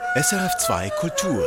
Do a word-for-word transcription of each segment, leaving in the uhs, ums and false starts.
S R F zwei Kultur.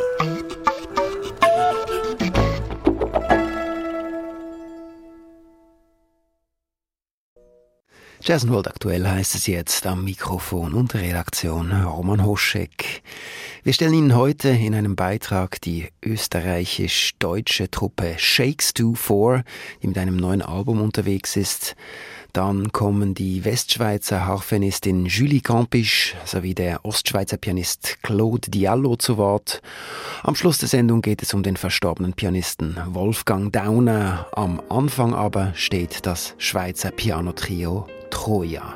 Jazz und World aktuell heisst es jetzt am Mikrofon und der Redaktion Roman Hoschek. Wir stellen Ihnen heute in einem Beitrag die österreichisch-deutsche Truppe Shakes two vor, die mit einem neuen Album unterwegs ist. Dann kommen die Westschweizer Harfenistin Julie Campisch sowie der Ostschweizer Pianist Claude Diallo zu Wort. Am Schluss der Sendung geht es um den verstorbenen Pianisten Wolfgang Dauner. Am Anfang aber steht das Schweizer Pianotrio Troja.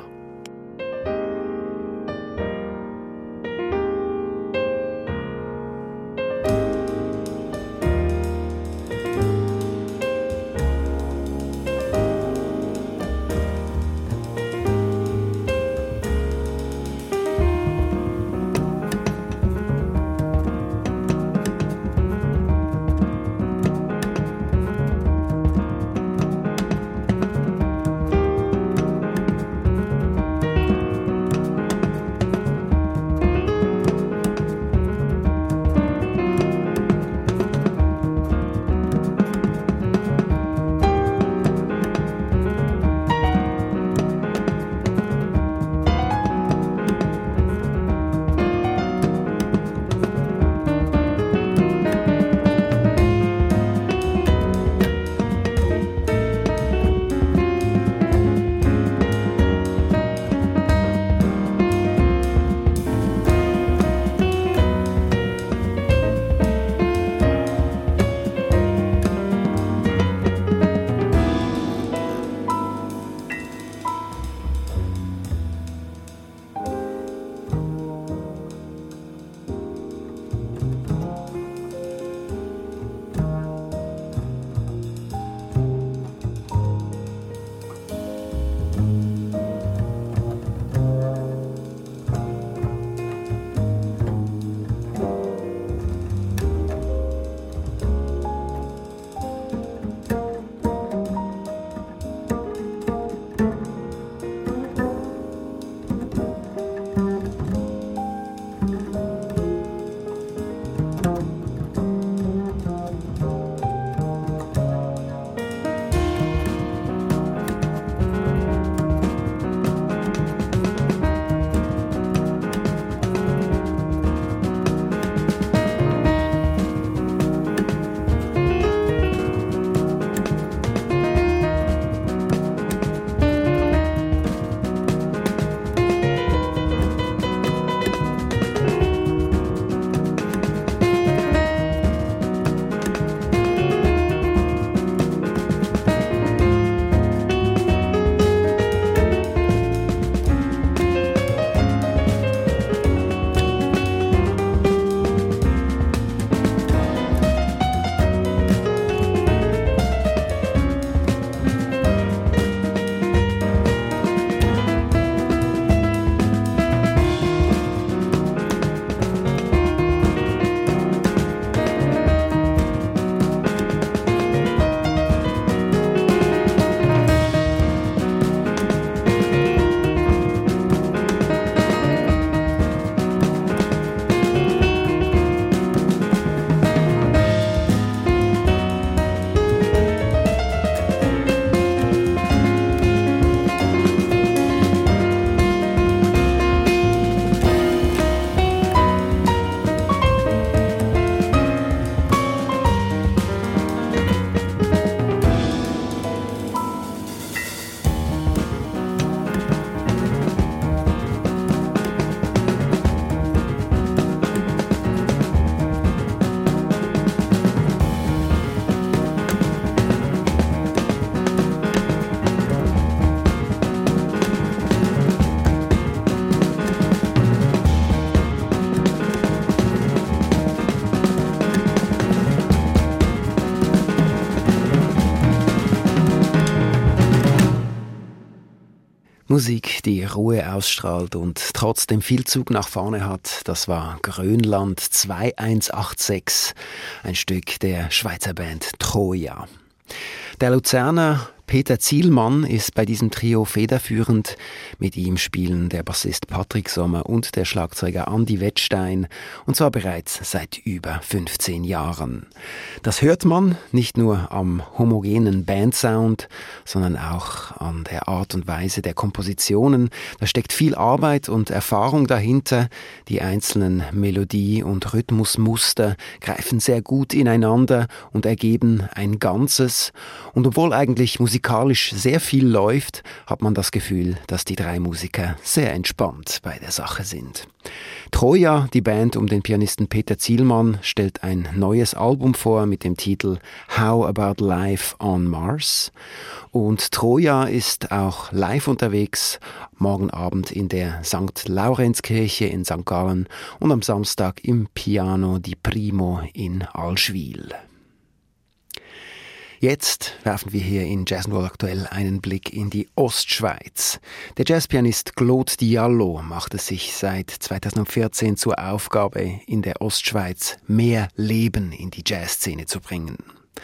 Musik, die Ruhe ausstrahlt und trotzdem viel Zug nach vorne hat, das war Grönland zweitausendsechsundachtzig, ein Stück der Schweizer Band Troja. Der Luzerner Peter Zielmann ist bei diesem Trio federführend. Mit ihm spielen der Bassist Patrick Sommer und der Schlagzeuger Andi Wettstein, und zwar bereits seit über fünfzehn Jahren. Das hört man nicht nur am homogenen Bandsound, sondern auch an der Art und Weise der Kompositionen. Da steckt viel Arbeit und Erfahrung dahinter. Die einzelnen Melodie- und Rhythmusmuster greifen sehr gut ineinander und ergeben ein Ganzes. Und obwohl eigentlich musikalisch sehr viel läuft, hat man das Gefühl, dass die drei Musiker sehr entspannt bei der Sache sind. Troja, die Band um den Pianisten Peter Zielmann, stellt ein neues Album vor mit dem Titel How About Life on Mars. Und Troja ist auch live unterwegs, morgen Abend in der Sankt Laurenzkirche in Sankt Gallen und am Samstag im Piano di Primo in Allschwil. Jetzt werfen wir hier in Jazz and World aktuell einen Blick in die Ostschweiz. Der Jazzpianist Claude Diallo macht es sich seit zweitausendvierzehn zur Aufgabe, in der Ostschweiz mehr Leben in die Jazzszene zu bringen.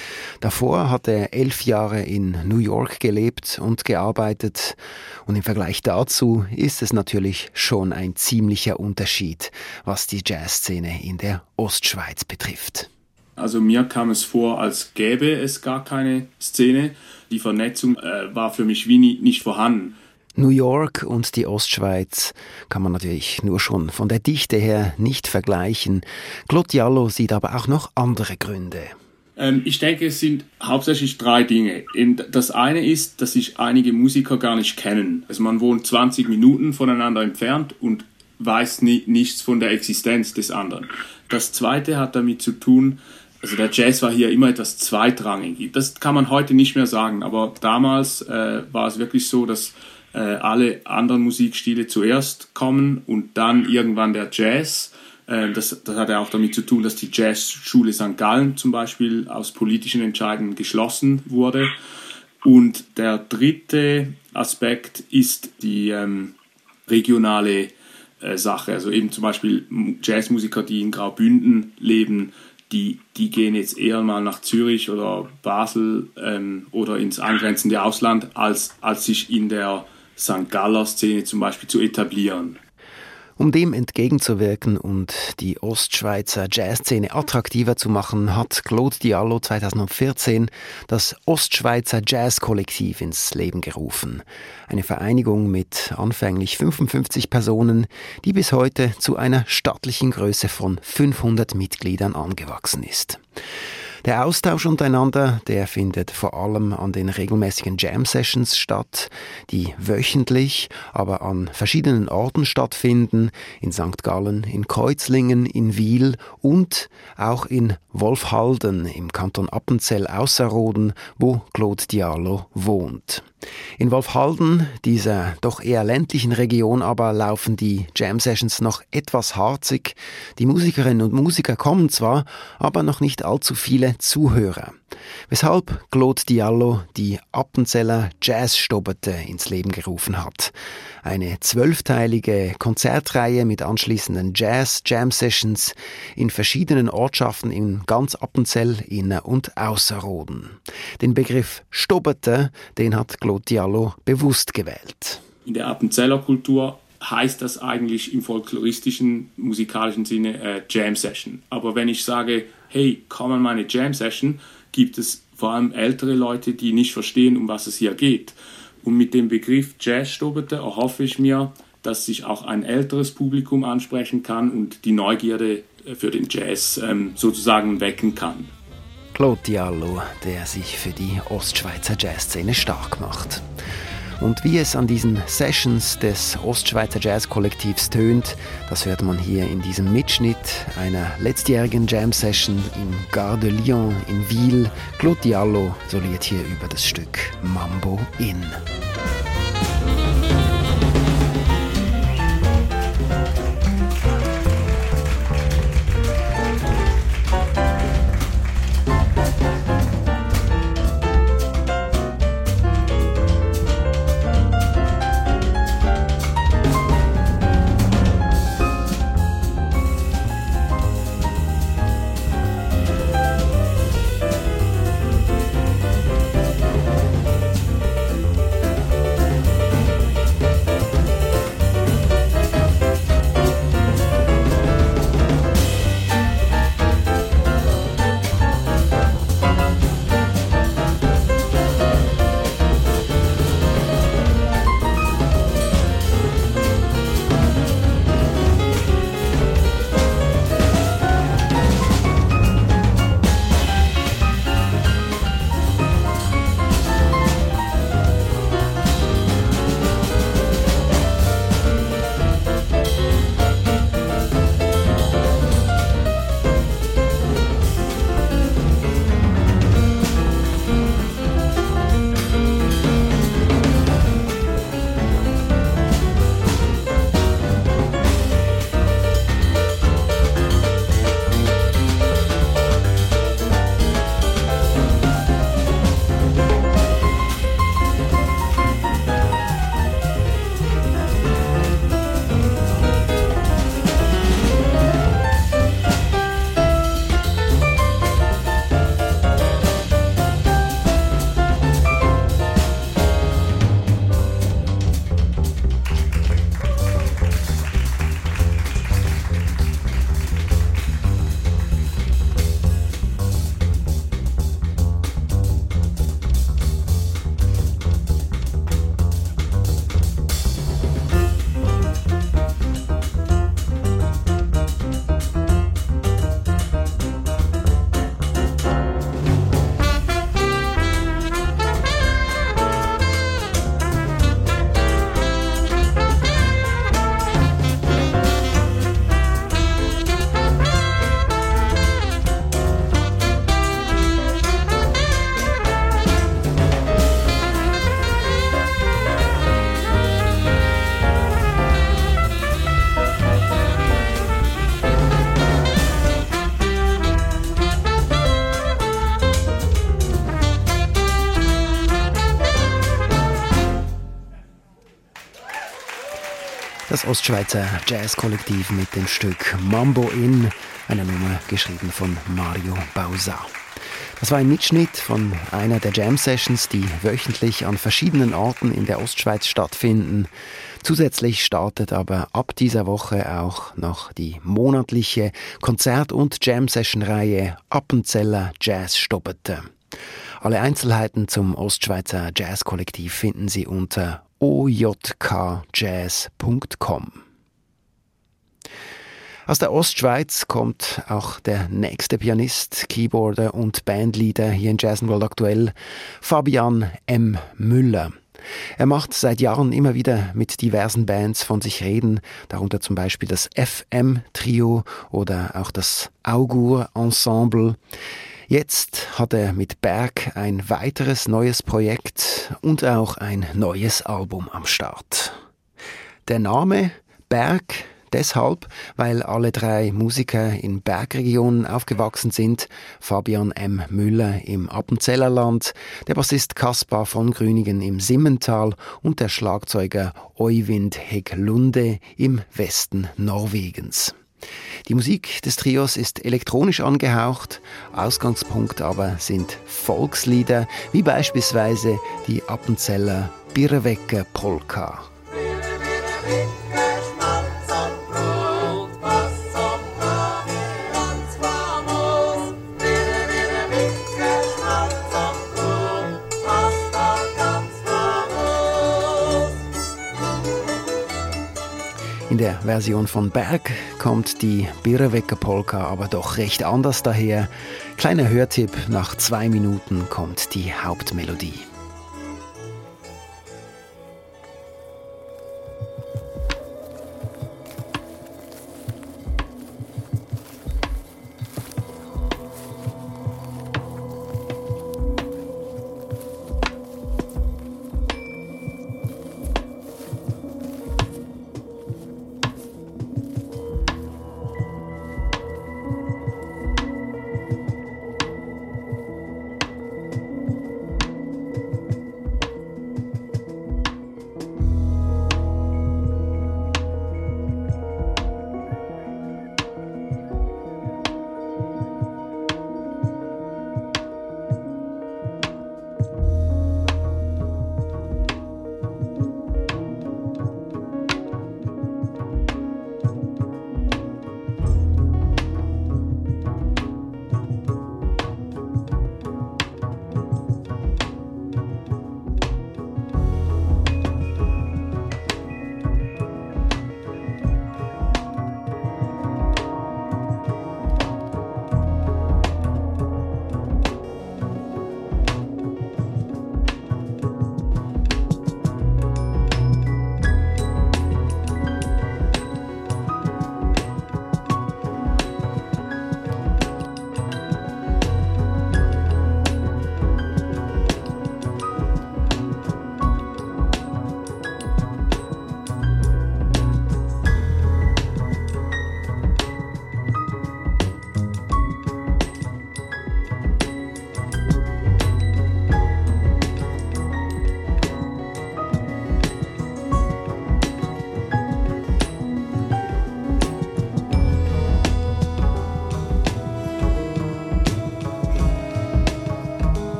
Davor hat er elf Jahre in New York gelebt und gearbeitet, und im Vergleich dazu ist es natürlich schon ein ziemlicher Unterschied, was die Jazzszene in der Ostschweiz betrifft. Also mir kam es vor, als gäbe es gar keine Szene. Die Vernetzung äh, war für mich wie nie, nicht vorhanden. New York und die Ostschweiz kann man natürlich nur schon von der Dichte her nicht vergleichen. Claude Diallo sieht aber auch noch andere Gründe. Ähm, ich denke, es sind hauptsächlich drei Dinge. Das eine ist, dass sich einige Musiker gar nicht kennen. Also man wohnt zwanzig Minuten voneinander entfernt und weiß nie, nichts von der Existenz des anderen. Das zweite hat damit zu tun, also der Jazz war hier immer etwas zweitrangig. Das kann man heute nicht mehr sagen, aber damals äh, war es wirklich so, dass äh, alle anderen Musikstile zuerst kommen und dann irgendwann der Jazz. Äh, das, das hat ja auch damit zu tun, dass die Jazzschule Sankt Gallen zum Beispiel aus politischen Entscheidungen geschlossen wurde. Und der dritte Aspekt ist die ähm, regionale äh, Sache. Also eben zum Beispiel Jazzmusiker, die in Graubünden leben, Die, die gehen jetzt eher mal nach Zürich oder Basel ähm, oder ins angrenzende Ausland, als, als sich in der Sankt Galler Szene zum Beispiel zu etablieren. Um dem entgegenzuwirken und die Ostschweizer Jazzszene attraktiver zu machen, hat Claude Diallo zweitausendvierzehn das Ostschweizer Jazzkollektiv ins Leben gerufen. Eine Vereinigung mit anfänglich fünfundfünfzig Personen, die bis heute zu einer stattlichen Größe von fünfhundert Mitgliedern angewachsen ist. Der Austausch untereinander, der findet vor allem an den regelmäßigen Jam-Sessions statt, die wöchentlich, aber an verschiedenen Orten stattfinden, in Sankt Gallen, in Kreuzlingen, in Wil und auch in Wolfhalden im Kanton Appenzell-Ausserrhoden, wo Claude Diallo wohnt. In Wolfhalden, dieser doch eher ländlichen Region, aber laufen die Jam-Sessions noch etwas harzig. Die Musikerinnen und Musiker kommen zwar, aber noch nicht allzu viele Zuhörer. Weshalb Claude Diallo die Appenzeller Jazzstobete ins Leben gerufen hat. Eine zwölfteilige Konzertreihe mit anschließenden Jazz-Jam-Sessions in verschiedenen Ortschaften in ganz Appenzell, Inner- und Ausserrhoden. Den Begriff Stobete, den hat Claude Diallo bewusst gewählt. In der Appenzeller Kultur heißt das eigentlich im folkloristischen, musikalischen Sinne äh, Jam-Session. Aber wenn ich sage, hey, komm an meine Jam-Session, gibt es vor allem ältere Leute, die nicht verstehen, um was es hier geht. Und mit dem Begriff Jazzstobete erhoffe ich mir, dass sich auch ein älteres Publikum ansprechen kann und die Neugierde für den Jazz ähm, sozusagen wecken kann. Claude Diallo, der sich für die Ostschweizer Jazzszene stark macht. Und wie es an diesen Sessions des Ostschweizer Jazzkollektivs tönt, das hört man hier in diesem Mitschnitt einer letztjährigen Jam-Session in Gare de Lyon in Wil. Claude Diallo soliert hier über das Stück Mambo In. Das Ostschweizer Jazzkollektiv mit dem Stück Mambo In, eine Nummer geschrieben von Mario Bausa. Das war ein Mitschnitt von einer der Jam-Sessions, die wöchentlich an verschiedenen Orten in der Ostschweiz stattfinden. Zusätzlich startet aber ab dieser Woche auch noch die monatliche Konzert- und Jam-Session-Reihe Appenzeller Jazz Stoppete. Alle Einzelheiten zum Ostschweizer Jazzkollektiv finden Sie unter o j k jazz punkt com. Aus der Ostschweiz kommt auch der nächste Pianist, Keyboarder und Bandleader hier in Jazz and World aktuell, Fabian M. Müller. Er macht seit Jahren immer wieder mit diversen Bands von sich reden, darunter zum Beispiel das F M-Trio oder auch das Augur-Ensemble. Jetzt hat er mit Berg ein weiteres neues Projekt und auch ein neues Album am Start. Der Name Berg deshalb, weil alle drei Musiker in Bergregionen aufgewachsen sind. Fabian M. Müller im Appenzellerland, der Bassist Kaspar von Grüningen im Simmental und der Schlagzeuger Oyvind Hägglunde im Westen Norwegens. Die Musik des Trios ist elektronisch angehaucht, Ausgangspunkt aber sind Volkslieder, wie beispielsweise die Appenzeller Birrewecker Polka. In der Version von Berg kommt die Birrewecker Polka aber doch recht anders daher. Kleiner Hörtipp, nach zwei Minuten kommt die Hauptmelodie.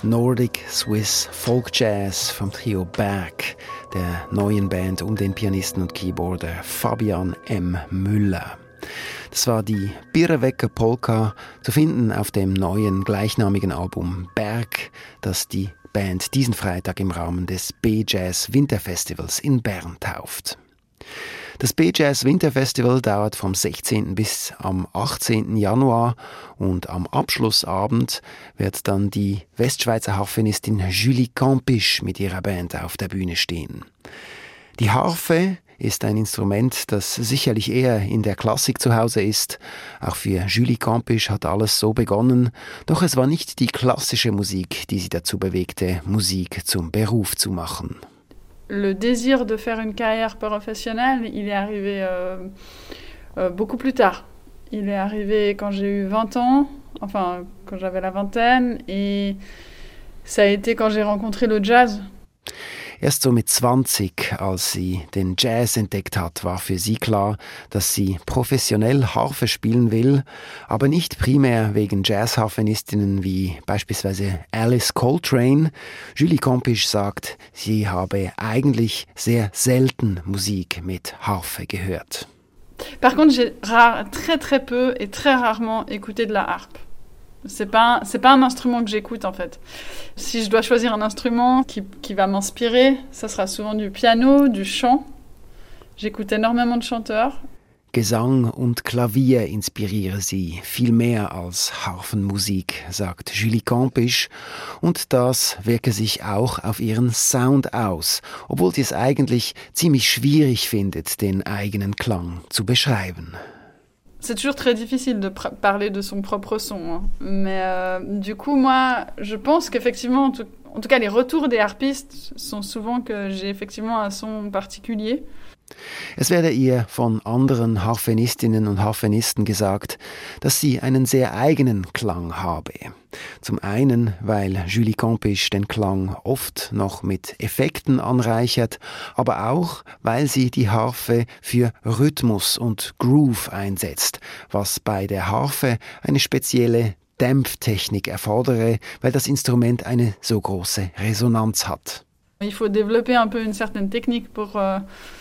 Nordic Swiss Folk Jazz vom Trio Berg, der neuen Band um den Pianisten und Keyboarder Fabian M. Müller. Das war die Birrewecker Polka, zu finden auf dem neuen gleichnamigen Album Berg, das die Band diesen Freitag im Rahmen des B-Jazz Winterfestivals in Bern tauft. Das B-Jazz Winterfestival dauert vom sechzehnten bis am achtzehnten Januar und am Abschlussabend wird dann die Westschweizer Harfenistin Julie Campisch mit ihrer Band auf der Bühne stehen. Die Harfe ist ein Instrument, das sicherlich eher in der Klassik zu Hause ist. Auch für Julie Campisch hat alles so begonnen, doch es war nicht die klassische Musik, die sie dazu bewegte, Musik zum Beruf zu machen. Le désir de faire une carrière professionnelle, il est arrivé euh, euh, beaucoup plus tard. Il est arrivé quand j'ai eu vingt ans, enfin quand j'avais la vingtaine, et ça a été quand j'ai rencontré le jazz. Erst so mit zwanzig, als sie den Jazz entdeckt hat, war für sie klar, dass sie professionell Harfe spielen will, aber nicht primär wegen Jazzharfenistinnen wie beispielsweise Alice Coltrane. Julie Campisch sagt, sie habe eigentlich sehr selten Musik mit Harfe gehört. Par contre, j'ai rare, très très peu et très rarement écouté de la harpe. C'est pas, c'est pas un instrument que j'écoute en fait. Si je dois choisir un instrument qui, qui va m'inspirer, ça sera souvent du piano, du chant. J'écoute énormément de chanteurs. Gesang und Klavier inspiriere sie viel mehr als Harfenmusik, sagt Julie Campisch. Und das wirke sich auch auf ihren Sound aus, obwohl sie es eigentlich ziemlich schwierig findet, den eigenen Klang zu beschreiben. C'est toujours très difficile de pr- parler de son propre son. Hein. Mais euh, du coup, moi, je pense qu'effectivement, en tout, en tout cas, les retours des harpistes sont souvent que j'ai effectivement un son particulier. Es werde ihr von anderen Harfenistinnen und Harfenisten gesagt, dass sie einen sehr eigenen Klang habe. Zum einen, weil Julie Campisch den Klang oft noch mit Effekten anreichert, aber auch, weil sie die Harfe für Rhythmus und Groove einsetzt, was bei der Harfe eine spezielle Dämpftechnik erfordere, weil das Instrument eine so große Resonanz hat. Il faut développer un peu une certaine technique pour... Euh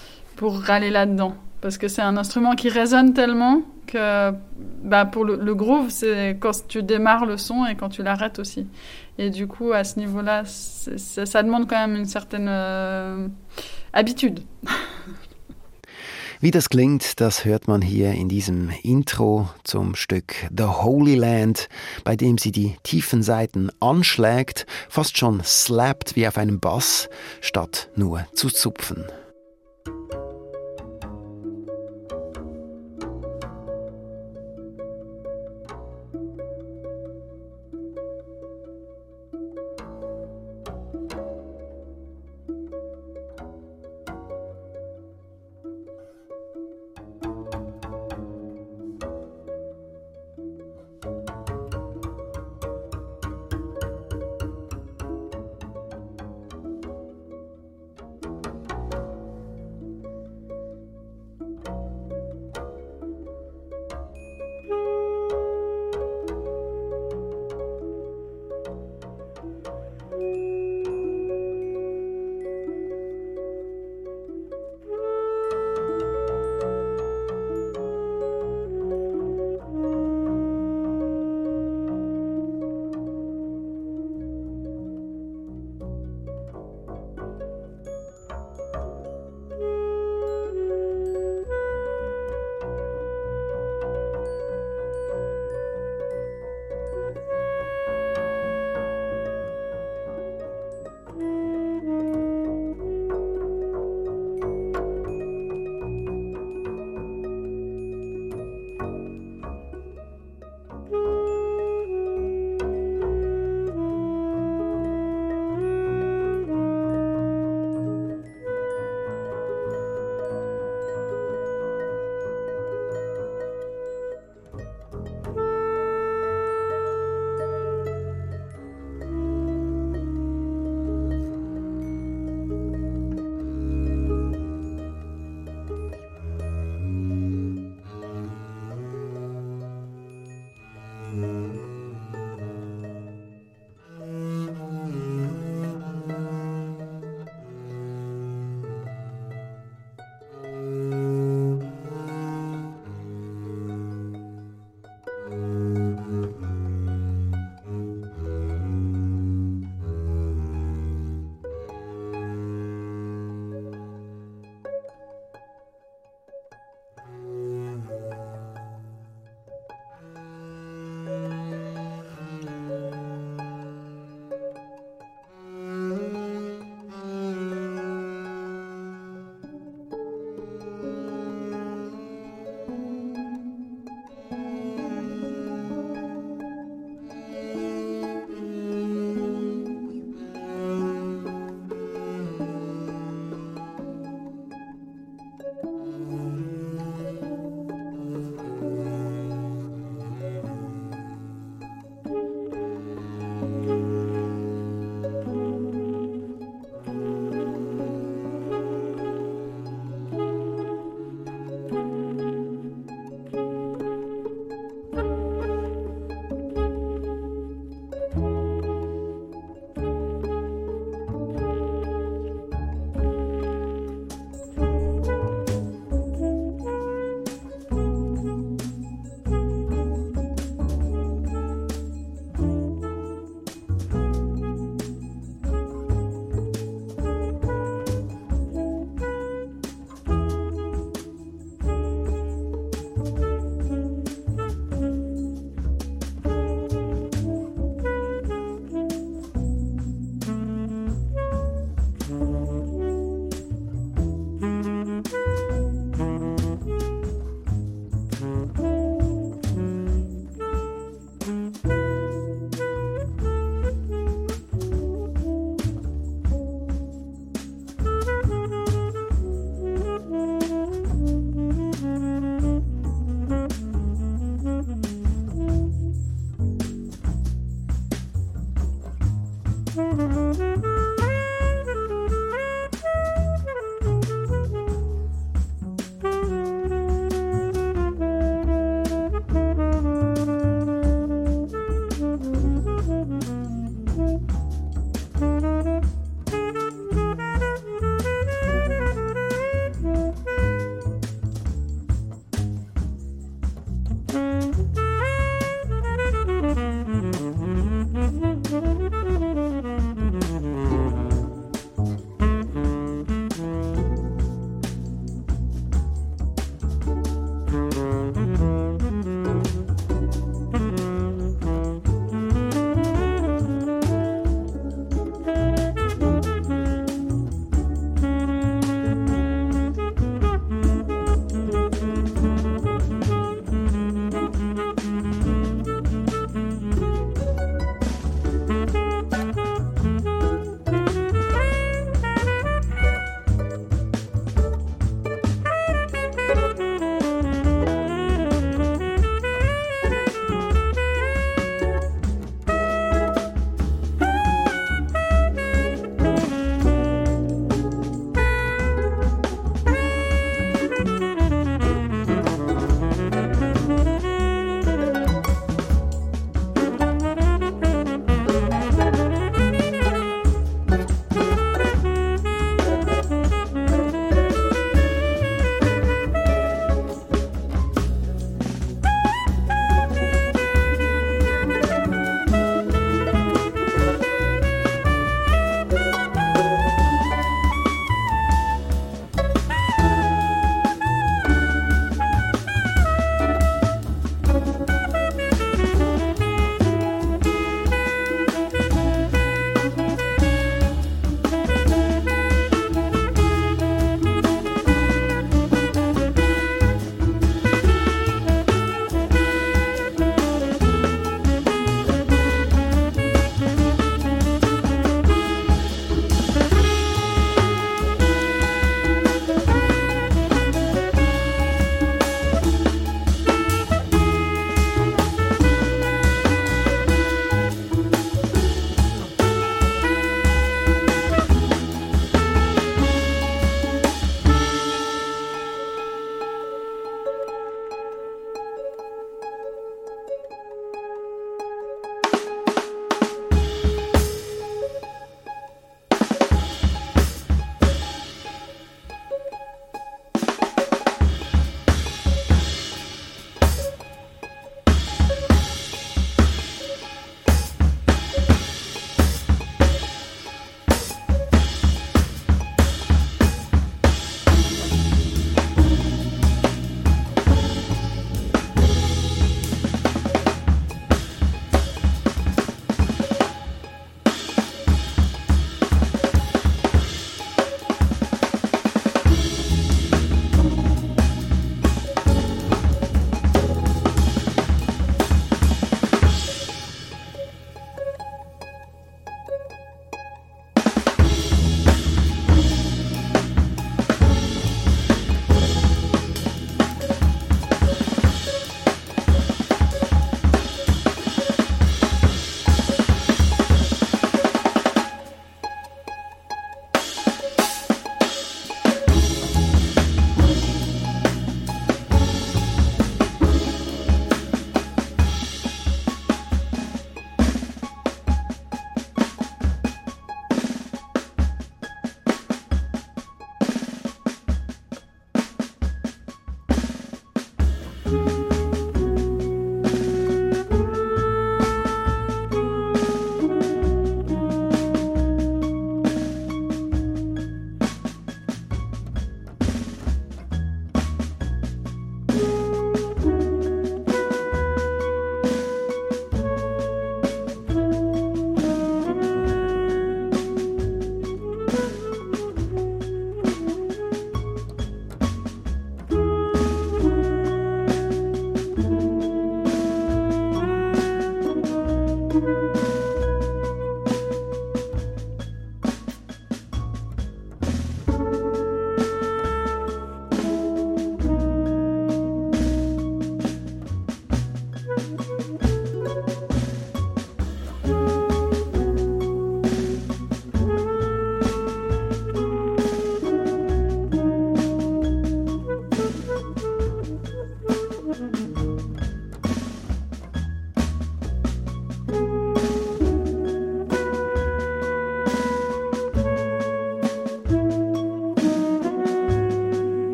pour aller là-dedans. Parce que c'est un instrument qui résonne tellement que bah, pour le, le groove, c'est quand tu démarres le son et quand tu l'arrêtes aussi. Et du coup, à ce niveau-là, c'est, c'est, ça demande quand même une certaine euh, habitude. Wie das klingt, das hört man hier in diesem Intro zum Stück The Holy Land, bei dem sie die tiefen Saiten anschlägt, fast schon slappt wie auf einem Bass, statt nur zu zupfen.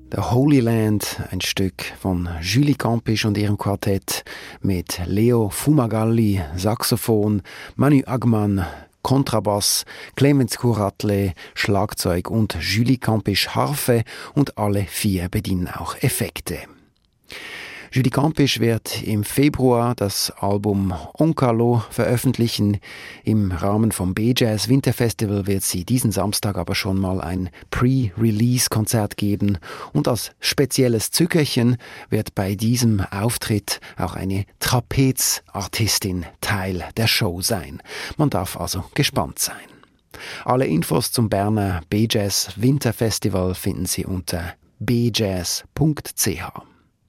The Holy Land, ein Stück von Julie Campisch und ihrem Quartett mit Leo Fumagalli, Saxophon, Manu Agman, Kontrabass, Clemens Kuratle, Schlagzeug und Julie Campisch Harfe und alle vier bedienen auch Effekte. Julie Campisch wird im Februar das Album Onkalo veröffentlichen. Im Rahmen vom B-Jazz Winterfestival wird sie diesen Samstag aber schon mal ein Pre-Release-Konzert geben. Und als spezielles Zückerchen wird bei diesem Auftritt auch eine Trapezartistin Teil der Show sein. Man darf also gespannt sein. Alle Infos zum Berner B-Jazz Winterfestival finden Sie unter b jazz punkt c h.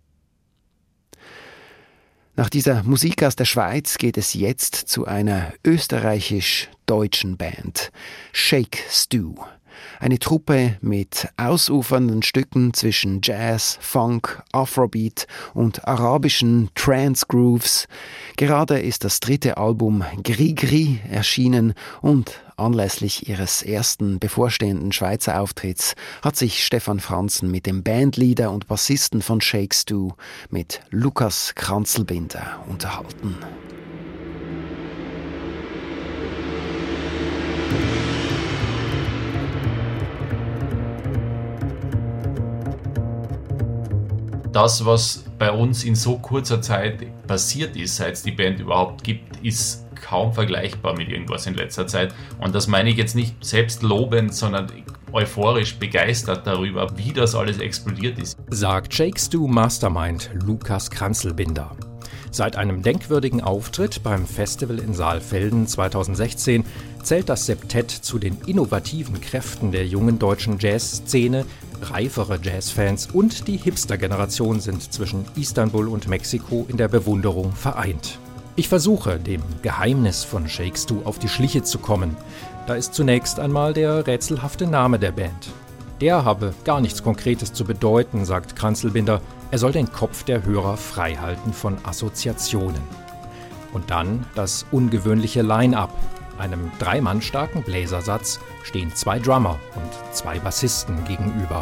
Nach dieser Musik aus der Schweiz geht es jetzt zu einer österreichisch-deutschen Band, Shake Stew. Eine Truppe mit ausufernden Stücken zwischen Jazz, Funk, Afrobeat und arabischen Trance-Grooves. Gerade ist das dritte Album Gri Gri erschienen und anlässlich ihres ersten bevorstehenden Schweizer Auftritts hat sich Stefan Franzen mit dem Bandleader und Bassisten von Shake Stew, mit Lukas Kranzelbinder, unterhalten. Das, was bei uns in so kurzer Zeit passiert ist, seit es die Band überhaupt gibt, ist kaum vergleichbar mit irgendwas in letzter Zeit. Und das meine ich jetzt nicht selbst lobend, sondern euphorisch begeistert darüber, wie das alles explodiert ist. Sagt Shake Stew Mastermind Lukas Kranzelbinder. Seit einem denkwürdigen Auftritt beim Festival in Saalfelden zweitausendsechzehn zählt das Septett zu den innovativen Kräften der jungen deutschen Jazzszene. Reifere Jazzfans und die Hipster-Generation sind zwischen Istanbul und Mexiko in der Bewunderung vereint. Ich versuche, dem Geheimnis von Shake Stew auf die Schliche zu kommen. Da ist zunächst einmal der rätselhafte Name der Band. Der habe gar nichts Konkretes zu bedeuten, sagt Kranzelbinder. Er soll den Kopf der Hörer frei halten von Assoziationen. Und dann das ungewöhnliche Line-Up. Einem drei Mann starken Bläsersatz stehen zwei Drummer und zwei Bassisten gegenüber.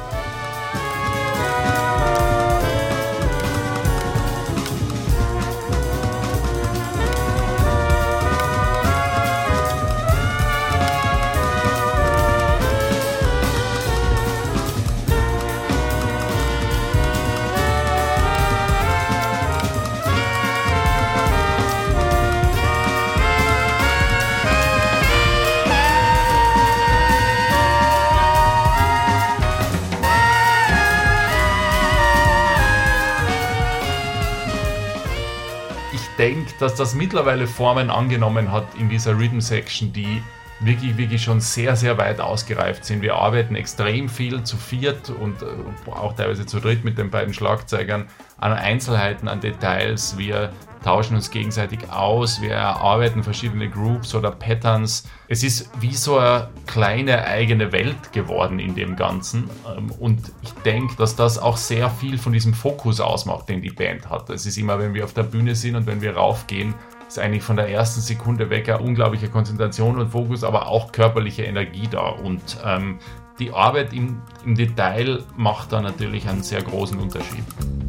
Ich denke, dass das mittlerweile Formen angenommen hat in dieser Rhythm Section, die wirklich, wirklich schon sehr, sehr weit ausgereift sind. Wir arbeiten extrem viel zu viert und auch teilweise zu dritt mit den beiden Schlagzeugern an Einzelheiten, an Details. Wir tauschen uns gegenseitig aus, wir erarbeiten verschiedene Groups oder Patterns. Es ist wie so eine kleine eigene Welt geworden in dem Ganzen. Und ich denke, dass das auch sehr viel von diesem Fokus ausmacht, den die Band hat. Es ist immer, wenn wir auf der Bühne sind und wenn wir raufgehen, ist eigentlich von der ersten Sekunde weg eine unglaubliche Konzentration und Fokus, aber auch körperliche Energie da. Und ähm, die Arbeit im, im Detail macht da natürlich einen sehr großen Unterschied.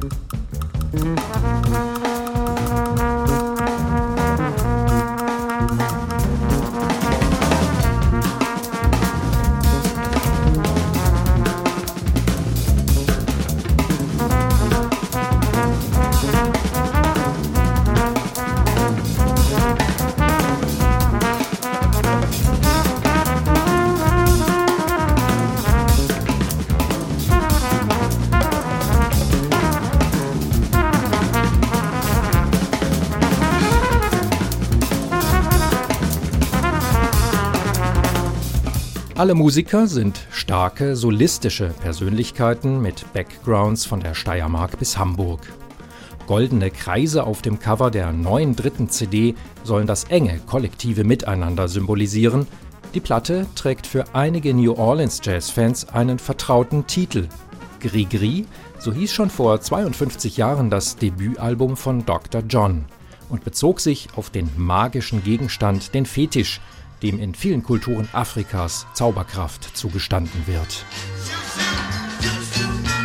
Alle Musiker sind starke, solistische Persönlichkeiten mit Backgrounds von der Steiermark bis Hamburg. Goldene Kreise auf dem Cover der neuen dritten C D sollen das enge, kollektive Miteinander symbolisieren. Die Platte trägt für einige New Orleans Jazz-Fans einen vertrauten Titel. Gri Gri, so hieß schon vor zweiundfünfzig Jahren das Debütalbum von Doktor John und bezog sich auf den magischen Gegenstand, den Fetisch, dem in vielen Kulturen Afrikas Zauberkraft zugestanden wird.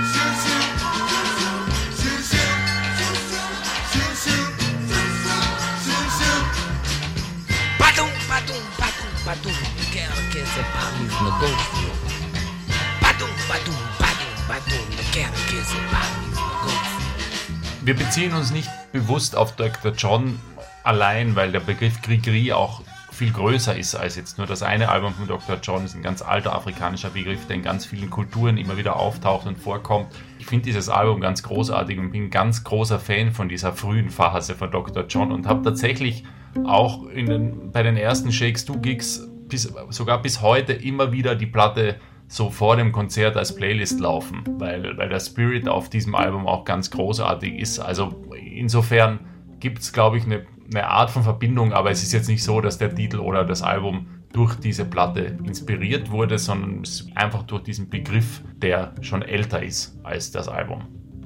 Wir beziehen uns nicht bewusst auf Doktor John allein, weil der Begriff Grigri auch viel größer ist als jetzt nur das eine Album von Doktor John. Das ist ein ganz alter afrikanischer Begriff, der in ganz vielen Kulturen immer wieder auftaucht und vorkommt. Ich finde dieses Album ganz großartig und bin ein ganz großer Fan von dieser frühen Phase von Doktor John und habe tatsächlich auch in den, bei den ersten Shakes two Gigs bis, sogar bis heute immer wieder die Platte so vor dem Konzert als Playlist laufen, weil, weil der Spirit auf diesem Album auch ganz großartig ist. Also insofern gibt es, glaube ich, eine, eine Art von Verbindung, aber es ist jetzt nicht so, dass der Titel oder das Album durch diese Platte inspiriert wurde, sondern es ist einfach durch diesen Begriff, der schon älter ist als das Album.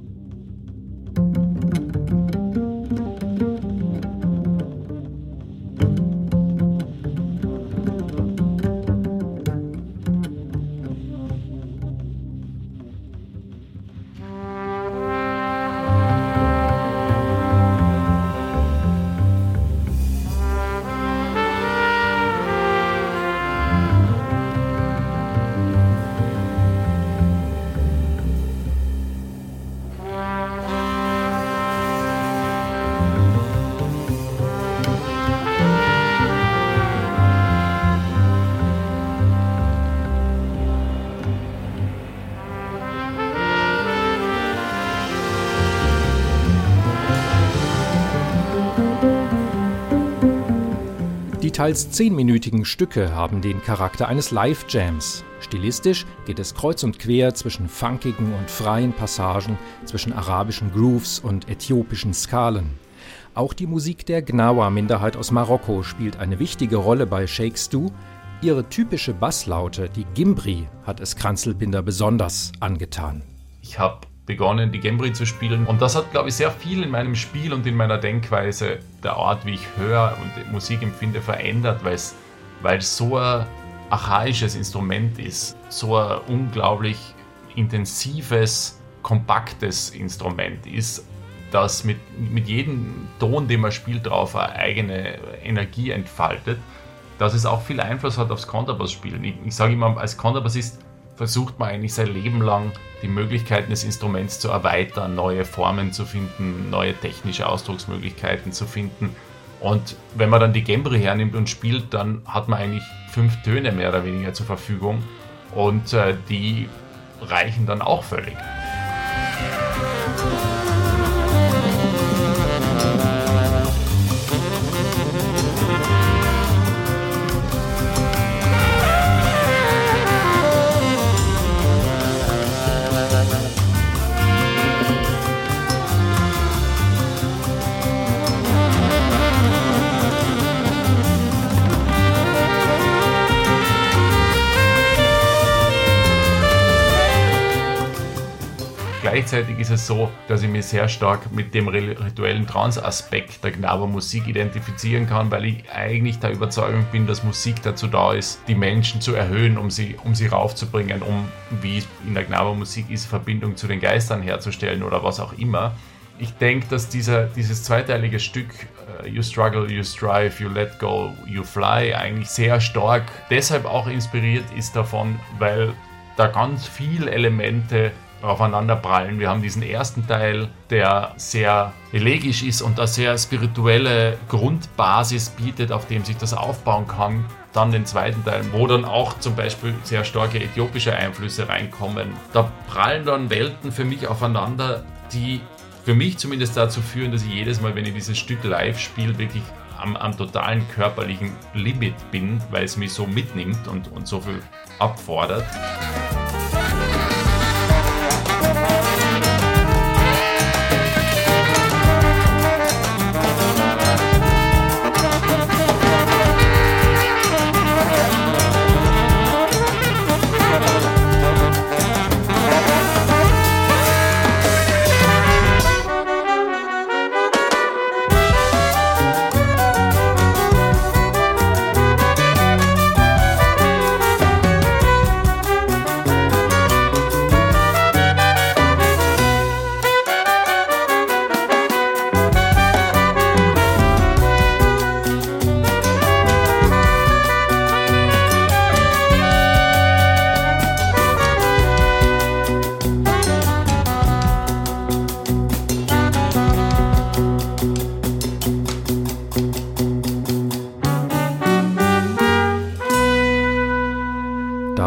Die teils zehnminütigen Stücke haben den Charakter eines Live-Jams. Stilistisch geht es kreuz und quer zwischen funkigen und freien Passagen, zwischen arabischen Grooves und äthiopischen Skalen. Auch die Musik der Gnawa-Minderheit aus Marokko spielt eine wichtige Rolle bei Shakes two. Ihre typische Basslaute, die Gimbri, hat es Kränzelbinder besonders angetan. Ich habe begonnen, die Gimbri zu spielen. Und das hat, glaube ich, sehr viel in meinem Spiel und in meiner Denkweise, der Art, wie ich höre und Musik empfinde, verändert, weil es, weil es so ein archaisches Instrument ist, so ein unglaublich intensives, kompaktes Instrument ist, das mit, mit jedem Ton, den man spielt, drauf eine eigene Energie entfaltet, dass es auch viel Einfluss hat aufs Kontrabassspielen. Ich, ich sage immer, als Kontrabassist versucht man eigentlich sein Leben lang, die Möglichkeiten des Instruments zu erweitern, neue Formen zu finden, neue technische Ausdrucksmöglichkeiten zu finden. Und wenn man dann die Gimbri hernimmt und spielt, dann hat man eigentlich fünf Töne mehr oder weniger zur Verfügung und äh, die reichen dann auch völlig. Gleichzeitig ist es so, dass ich mich sehr stark mit dem rituellen Trance-Aspekt der Gnawa-Musik identifizieren kann, weil ich eigentlich der Überzeugung bin, dass Musik dazu da ist, die Menschen zu erhöhen, um sie, um sie raufzubringen, um, wie es in der Gnawa-Musik ist, Verbindung zu den Geistern herzustellen oder was auch immer. Ich denke, dass dieser, dieses zweiteilige Stück uh, You Struggle, You Strive, You Let Go, You Fly eigentlich sehr stark deshalb auch inspiriert ist davon, weil da ganz viele Elemente aufeinander prallen. Wir haben diesen ersten Teil, der sehr elegisch ist und eine sehr spirituelle Grundbasis bietet, auf dem sich das aufbauen kann. Dann den zweiten Teil, wo dann auch zum Beispiel sehr starke äthiopische Einflüsse reinkommen. Da prallen dann Welten für mich aufeinander, die für mich zumindest dazu führen, dass ich jedes Mal, wenn ich dieses Stück live spiele, wirklich am, am totalen körperlichen Limit bin, weil es mich so mitnimmt und, und so viel abfordert.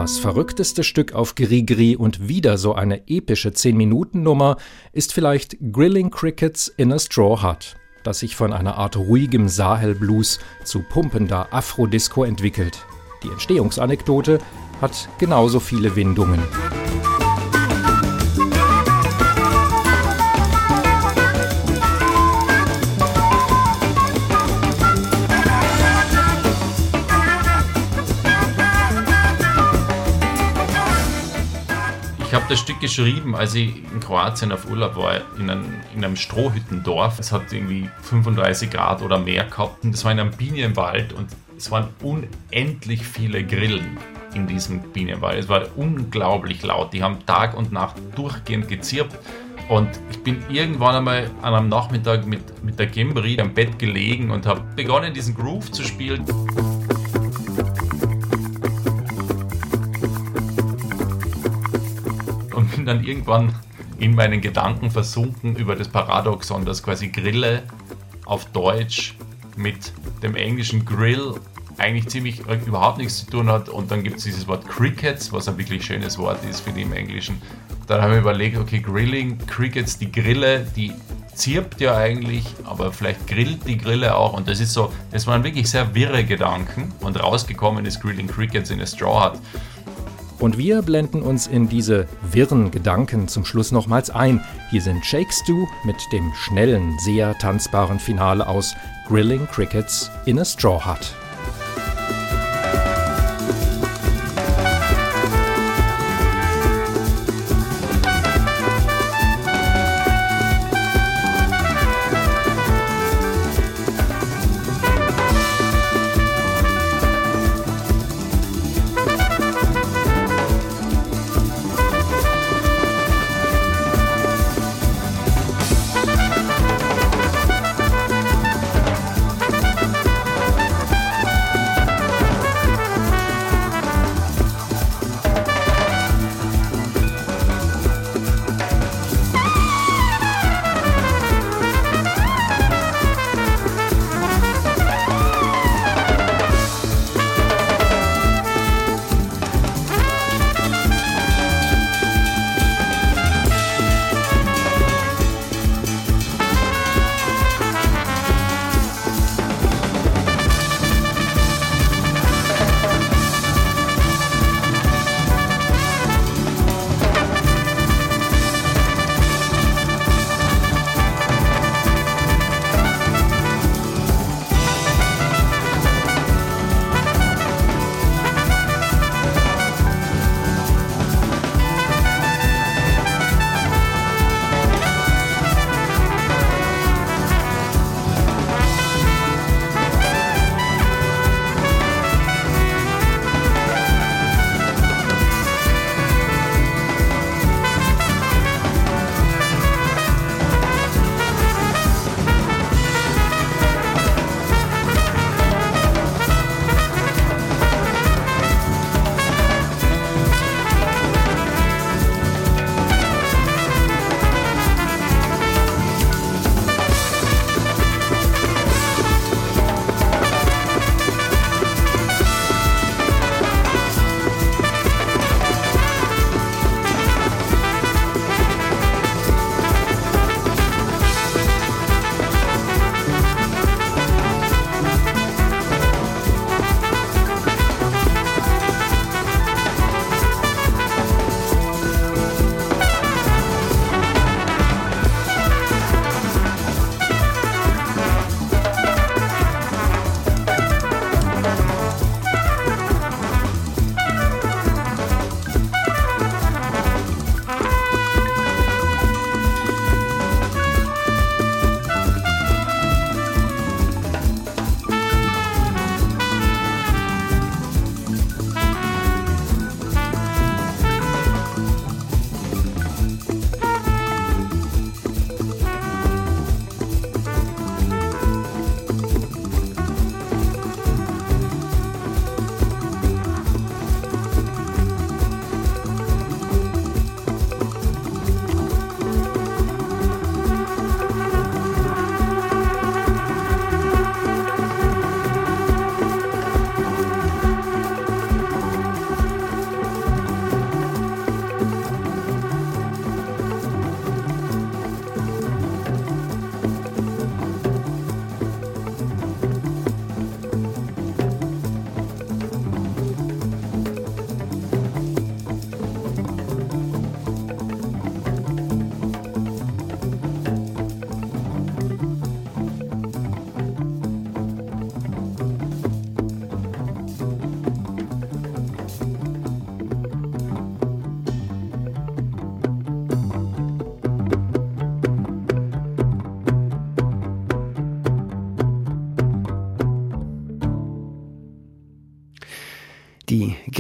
Europas verrückteste Stück auf Gris-Gris und wieder so eine epische zehn-Minuten-Nummer ist vielleicht Grilling Crickets in a Straw Hut, das sich von einer Art ruhigem Sahel-Blues zu pumpender Afro-Disco entwickelt. Die Entstehungsanekdote hat genauso viele Windungen. Ich habe das Stück geschrieben, als ich in Kroatien auf Urlaub war, in einem, in einem Strohhüttendorf. Es hat irgendwie fünfunddreißig Grad oder mehr gehabt und das war in einem Pinienwald und es waren unendlich viele Grillen in diesem Pinienwald. Es war unglaublich laut, die haben Tag und Nacht durchgehend gezirpt und ich bin irgendwann einmal an einem Nachmittag mit, mit der Gembri am Bett gelegen und habe begonnen, diesen Groove zu spielen. Und bin dann irgendwann in meinen Gedanken versunken über das Paradoxon, dass quasi Grille auf Deutsch mit dem englischen Grill eigentlich ziemlich überhaupt nichts zu tun hat. Und dann gibt es dieses Wort Crickets, was ein wirklich schönes Wort ist für die im Englischen. Dann habe ich überlegt, okay, Grilling, Crickets, die Grille, die zirpt ja eigentlich, aber vielleicht grillt die Grille auch. Und das ist so, das waren wirklich sehr wirre Gedanken. Und rausgekommen ist Grilling Crickets in a Straw Hut. Und wir blenden uns in diese wirren Gedanken zum Schluss nochmals ein. Hier sind Shake Stew mit dem schnellen, sehr tanzbaren Finale aus Grilling Crickets in a Straw Hut.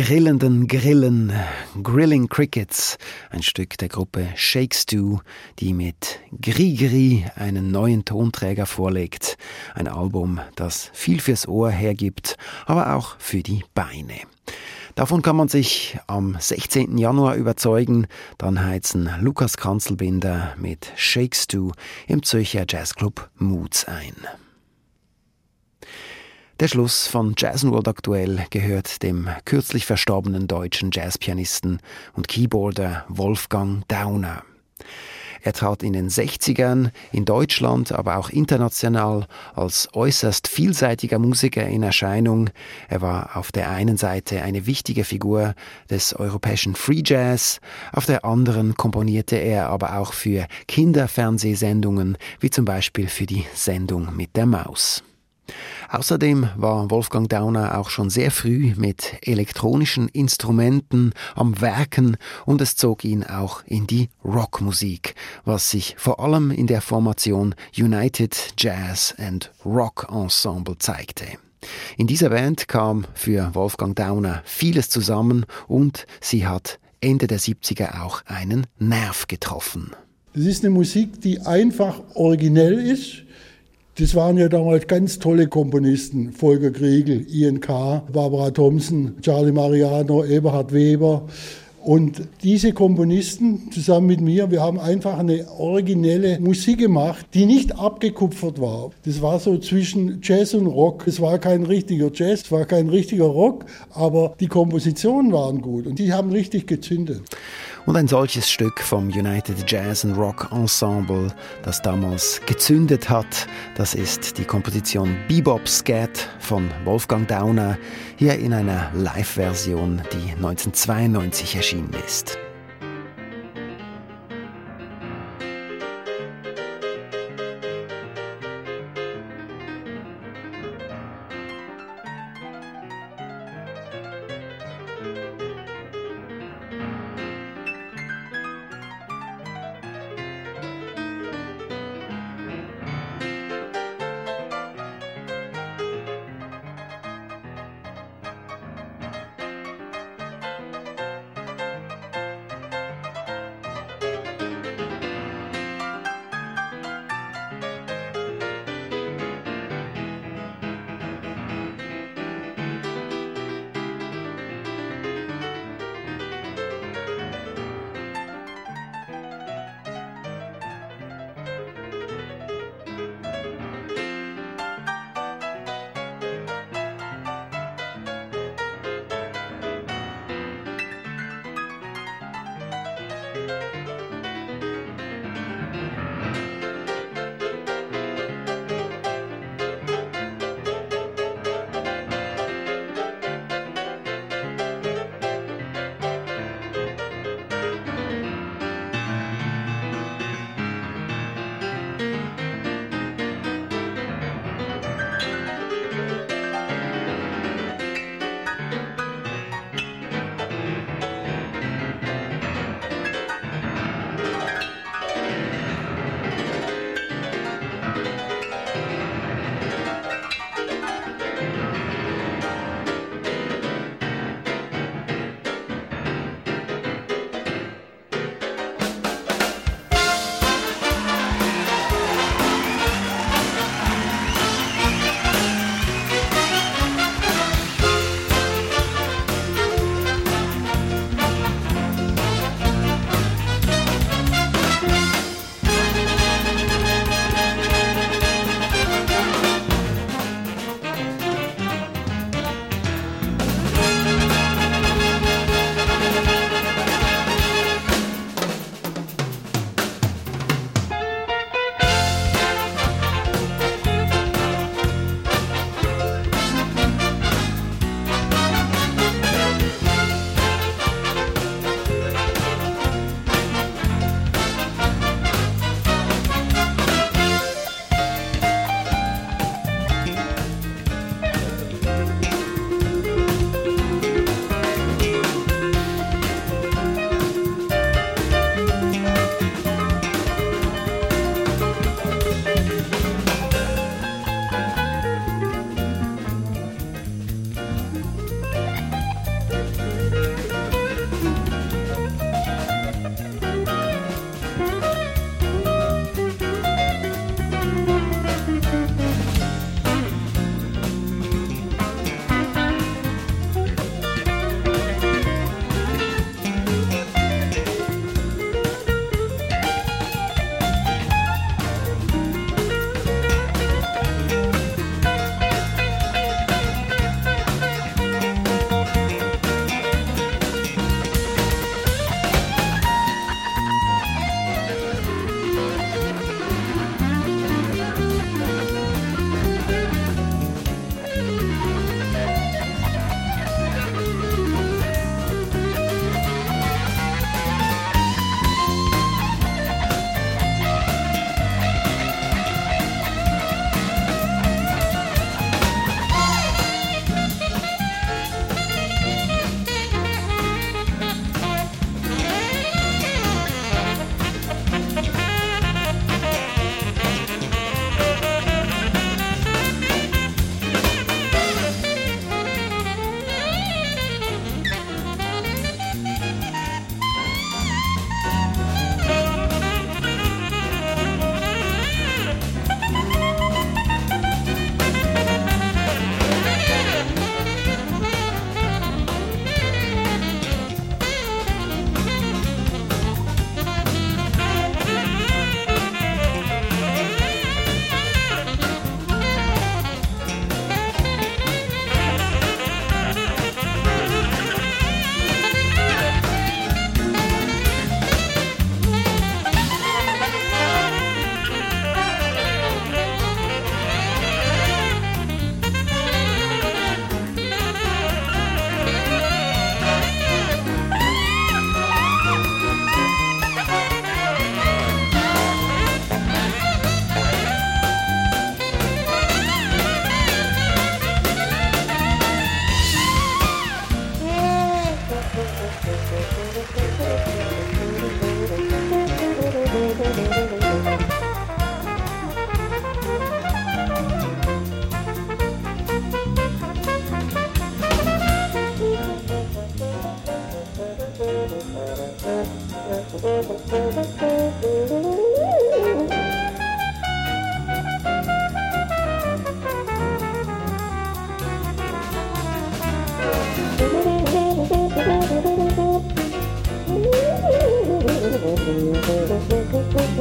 grillenden Grillen, Grilling Crickets, ein Stück der Gruppe Shake Stew, die mit Gri-Gri einen neuen Tonträger vorlegt. Ein Album, das viel fürs Ohr hergibt, aber auch für die Beine. Davon kann man sich am sechzehnten Januar überzeugen. Dann heizen Lukas Kranzelbinder mit Shake Stew im Zürcher Jazzclub Moods ein. Der Schluss von Jazz World Aktuell gehört dem kürzlich verstorbenen deutschen Jazzpianisten und Keyboarder Wolfgang Dauner. Er trat in den sechzigern in Deutschland, aber auch international als äußerst vielseitiger Musiker in Erscheinung. Er war auf der einen Seite eine wichtige Figur des europäischen Free Jazz, auf der anderen komponierte er aber auch für Kinderfernsehsendungen, wie zum Beispiel für die Sendung mit der Maus. Außerdem war Wolfgang Dauner auch schon sehr früh mit elektronischen Instrumenten am Werken und es zog ihn auch in die Rockmusik, was sich vor allem in der Formation United Jazz and Rock Ensemble zeigte. In dieser Band kam für Wolfgang Dauner vieles zusammen und sie hat Ende der siebziger auch einen Nerv getroffen. Das ist eine Musik, die einfach originell ist. Das waren ja damals ganz tolle Komponisten, Volker Kriegel, Ian Carr, Barbara Thompson, Charlie Mariano, Eberhard Weber. Und diese Komponisten zusammen mit mir, wir haben einfach eine originelle Musik gemacht, die nicht abgekupfert war. Das war so zwischen Jazz und Rock. Es war kein richtiger Jazz, es war kein richtiger Rock, aber die Kompositionen waren gut und die haben richtig gezündet. Und ein solches Stück vom United Jazz and Rock Ensemble, das damals gezündet hat, das ist die Komposition Bebop Scat von Wolfgang Dauner, hier in einer Live-Version, die neunzehnhundertzweiundneunzig erschienen ist.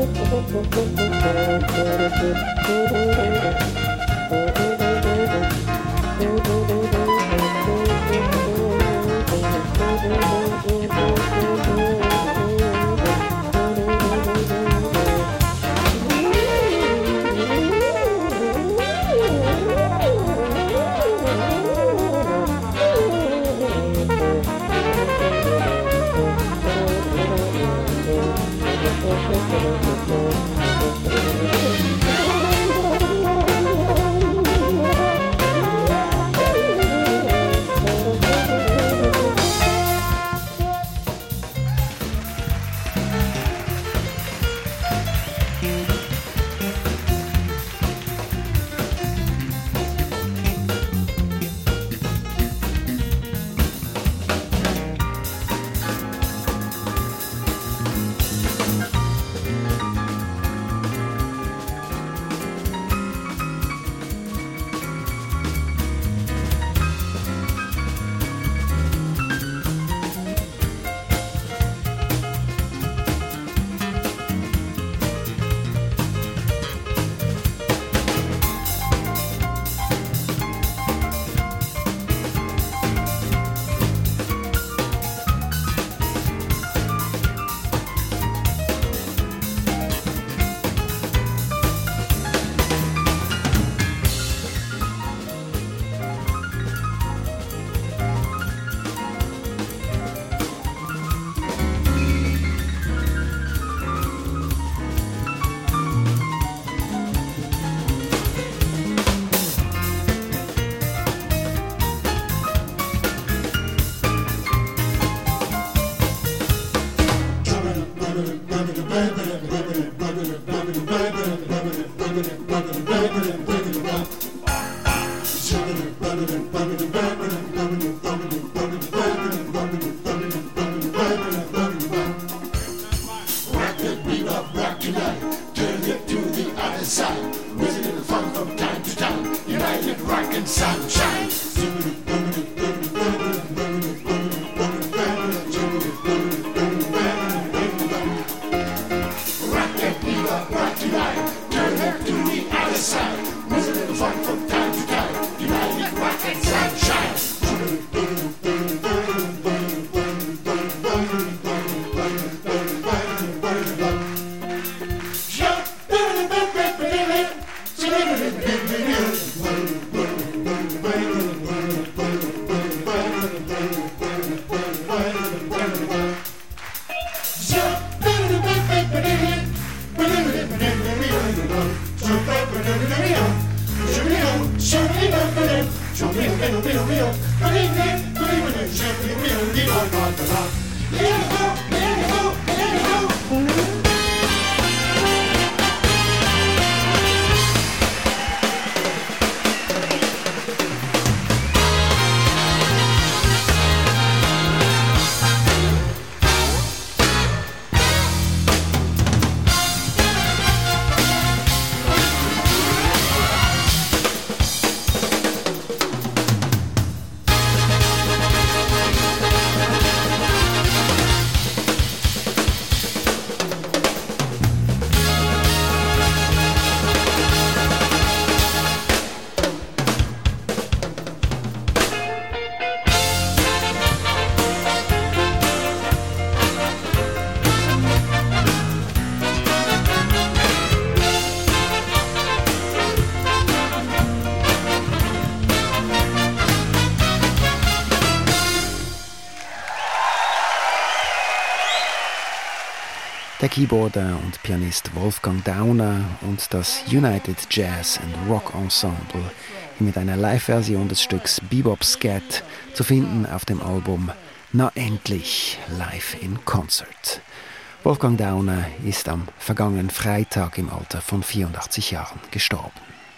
Der Keyboarder und Pianist Wolfgang Dauner und das United Jazz and Rock Ensemble mit einer Live-Version des Stücks Bebop Scat zu finden auf dem Album Na endlich live in Concert. Wolfgang Dauner ist am vergangenen Freitag im Alter von vierundachtzig Jahren gestorben.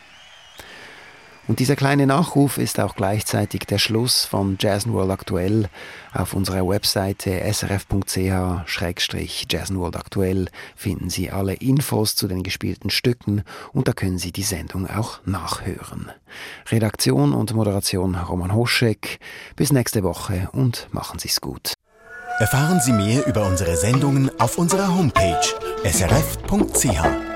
Und dieser kleine Nachruf ist auch gleichzeitig der Schluss von Jazz World Aktuell. Auf unserer Webseite s r f punkt c h slash Jazz World Aktuell finden Sie alle Infos zu den gespielten Stücken und da können Sie die Sendung auch nachhören. Redaktion und Moderation Roman Hoschek. Bis nächste Woche und machen Sie's gut. Erfahren Sie mehr über unsere Sendungen auf unserer Homepage s r f punkt c h